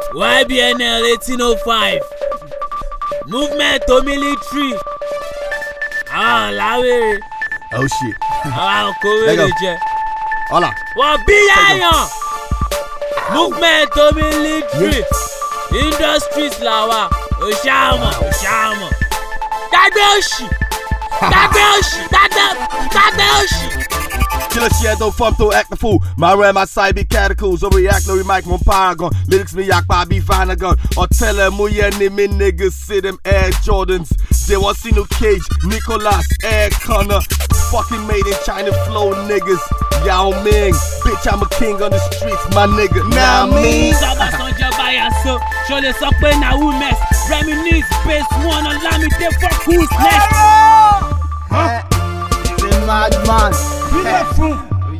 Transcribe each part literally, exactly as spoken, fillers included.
Y B N L eighteen oh five. Movement to military. Ah, láwé. Oh shit. Ah, kówé jẹ. Hola. Wọ́n bí yáyàn. Movement to military. Industries làwà. Òṣàmọ̀, òṣàmọ̀. Gbàgbé òṣì. Gbàgbé òṣì. Gbàgbé òṣì. Killer shit, don't fuck, don't act the fool. My ram, my side be catacomb. Overreact, no remark, mon paragon. Lyrics me yak, I be Vanagon. Or tell them, who ya name me niggas, see them Air Jordans. They want see no Cage, Nicholas, Air Connor. Fucking made in China flow niggas. Yao Ming, bitch, I'm a king on the streets, my nigga. Now me. Saba Sonja Bayaso, show the suck when I will mess. Reminisce, base one, allow me to fuck who's next. Huh? He's a madman. We left room.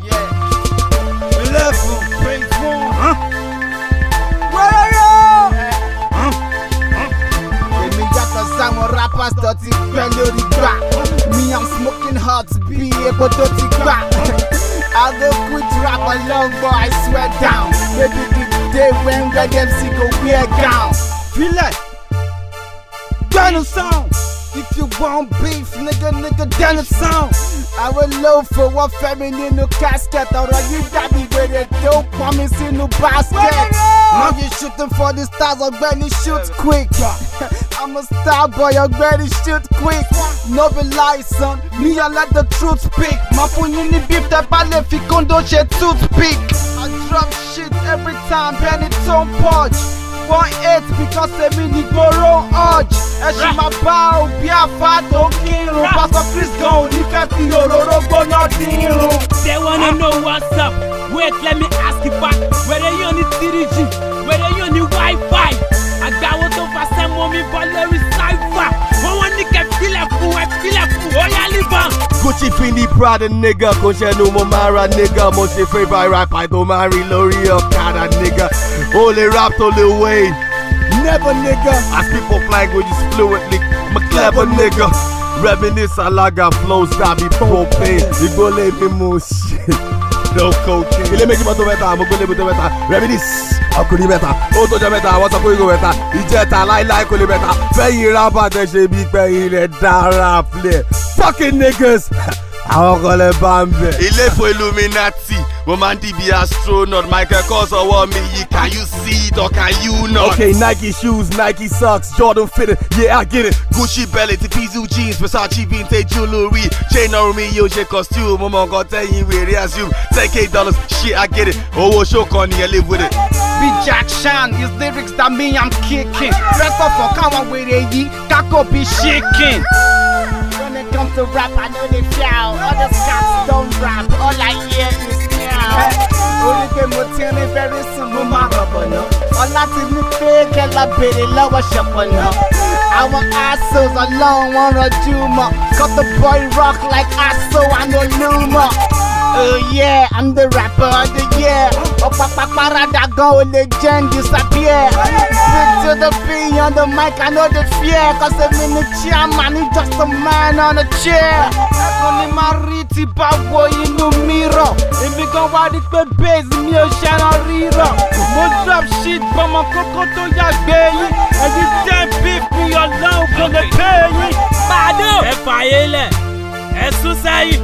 Yeah. We left room. Bring phone. Huh? Where are you? Huh? Huh? Èmi yàtọ̀ sáwọn rappers tó ti pẹ́ lórí gbà. Me I'm smoking hot bí epo tó ti gbà. I go quit rap alone but I swear down. Maybe the day when Red M C go wear gown. Feel it. Daniel sound. If you want beef, nigga, nigga, Daniel sound. I will low for one feminine no casket. Or you got me with it, don't promise in no basket. Now you shooting for the stars, I'm ready shoot quick. I'm a star boy, I'm ready shoot quick. No be lie, son, me I let the truth speak. My phone in the beef that ballet fi condo she toothpick. I drop shit every time, penny don't punch. One eight because they mean the borrow urge. And she my bow, be a fat don't kill. Pastor Chris go, if I see your go not deal. They wanna know what's up. Wait, let me ask you back. Whether you on the three G, whether you on the Wi-Fi. I got what over some mommy, but there is cipher. One one nigga feel like fool, I feel like fool. Oh yeah, live on. Gucci Fendi Prada nigga, Koshe no Momara nigga. Most your favorite rap, I don't marry Lori Okada nigga. Only rap to Lil Wayne. Never nigga. I speak both languages fluently. I'm a clever nigga. Reminisce alaga flows that be propane. You go let me move shit. No cocaine. Il est mec qui m'a tout mettre, mon collègue tout mettre. Reminisce, à couler mettre. Auto de mettre, what's up, go mettre. Il jette à like like couler mettre. Paye rap à des chez Big Paye, il est dans rap. Fucking niggas. Àwọn kan lè bá ń bẹ̀. Ilé fún Illuminati, mo máa ń di bí astronaut. Michael Kors ọwọ́ mi yìí, can you see it or can you not? Okay, Nike shoes, Nike socks, Jordan fitted, yeah I get it. Gucci belly, Tipizu jeans, Versace vintage jewelry. Chain on me, yo ṣe costume, mo mọ̀ nǹkan tẹ́yìn wèrè assume. ten K dollars, shit I get it. Owó show kan ni ẹ live with it. Be Jack Shan, his lyrics that me I'm kicking. Rest of all káwọn wèrè yìí, kákò be shaking. When it comes to rap, I know they shout. Other scats don't rap, all I hear is meow. Only game will tell me very soon, no matter what. All I see me fake, I love it, love a shop on her. Our assholes alone wanna do more. Cut the boy rock like asso and no luma. Oh yeah, I'm the rapper of the year. Opa parada go legend disappear. Speak to the B on the mic, I know the fear. Cause I'm in the chairman, he's just a man on a chair. Only mariti bawo inu mirror. If we go out it the bass, me o shana riro. Mo drop shit from my coco to ya baby. And you can't beef me alone for the pay. Bado. Ẹ fàyè lẹ̀, ẹ sún sẹ́yìn.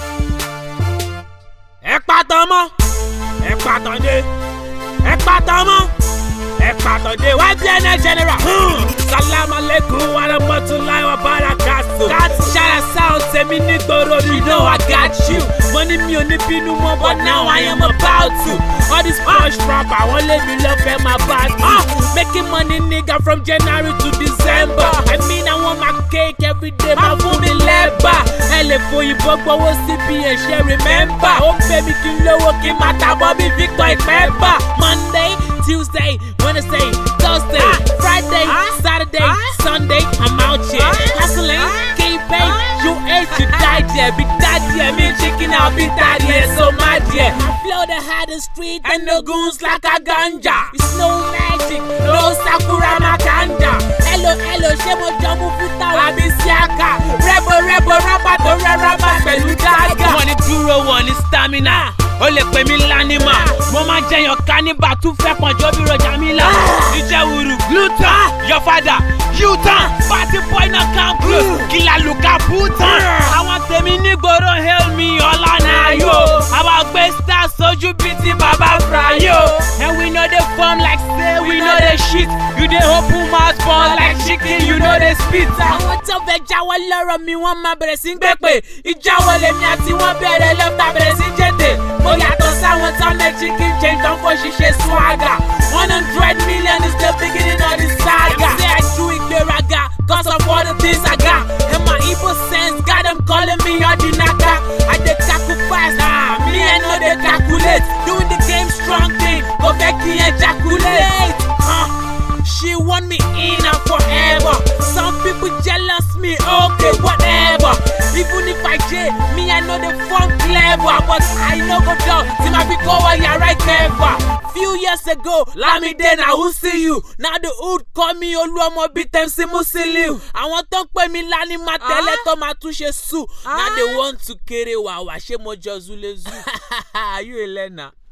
Ẹ pàtàn mọ́, ẹ pàtàn dé, ẹ pàtàn mọ́, ẹ pàtàn dé. Y B N L general. Salam alaikum wa rahmatullahi wa barakatuh. That's Shara sound tèmi nígboro, you know I got you. Money mi ò ní bínú mọ́, but now I am about to. All this push rap, I won't let me love them about uh, making money nigga from January to December. I mean I want my cake every day, my food me leba. Ẹ lè fòyìnbó gbowó C B N ṣe remember. Ó pè mí kí n lówó kí n máa tàbọ̀ bí Victor Ìpẹ́bà. Monday, Tuesday, Wednesday, Thursday, Friday, Saturday, Sunday, I'm out here hustling, keeping you ate, you died there. Big daddy, I mean chicken, I'll be daddy, and so my dear. I flow the hardest street and the goons like a ganja. It's no magic, no Sakura Makanda. Hello, hello, Shemo Jamu Futa Wabisiaka. Rebo, rebo, raba, to raba, pẹ̀lú daga. Wọ́n ní dúró, wọ́n ní stamina. Ó lè pè mí lánìmá. Mo máa jẹyàn káníbà tún fẹ́ pọ̀njọ́ bí rọjà mi là. Ìjẹ̀wùrù, gluten, your father, U-turn, party boy na camp close, killer look at Bhutan. Àwọn tèmi nígboro hail me ọlọ́nà yo. Àwọn gbé stars sójú bíi ti bàbá Frayo. And we know they form like say we know they shit. You dey open mouth born like chicken, you know they spit. Àwọn tó fẹ́ jáwọ́ lọ́rọ̀ mi wọ́n máa bẹ̀rẹ̀ sí gbé pé ìjáwọ́ lèmi àti wọ́n bẹ̀rẹ̀ lọ́ta bẹ̀rẹ̀ sí jẹ́tẹ̀. Mo yàtọ̀ sáwọn tó make chicken change tán kó ṣiṣẹ́ swagger. One hundred million is the beginning of the saga. Say I do ìgbéraga cause of all the things I got. And my evil sense got them calling me Odinaka. I dey sacrifice, ah, me I know they calculate. Doing the game strong thing, go back and ejaculate. Uh, she want me in and forever. Some people jealous me, okay, whatever. Even if I J, me I know the fun clever. But I know go down, see my big over here right clever. Few years ago, Lami then I will see you. Now the hood call me Oluomo beat them si Musiliu. I want to pay me lani ma tele to ma touche su. Now they want to carry wa wa she mo jozule zu. You Elena.